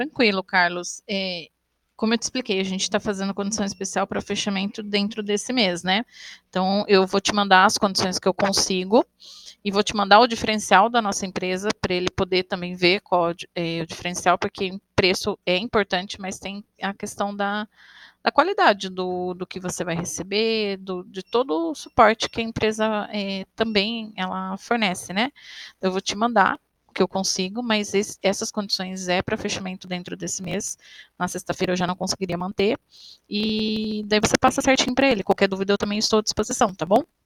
Tranquilo, Carlos. Como eu te expliquei, a gente está fazendo condição especial para fechamento dentro desse mês, né? Então, eu vou te mandar as condições que eu consigo e vou te mandar o diferencial da nossa empresa para ele poder também ver qual é o diferencial, porque preço é importante, mas tem a questão da qualidade do que você vai receber, de todo o suporte que a empresa também ela fornece, né? Eu vou te mandar o que eu consigo, mas essas condições é para fechamento dentro desse mês. Na sexta-feira eu já não conseguiria manter. E daí você passa certinho para ele. Qualquer dúvida eu também estou à disposição, tá bom?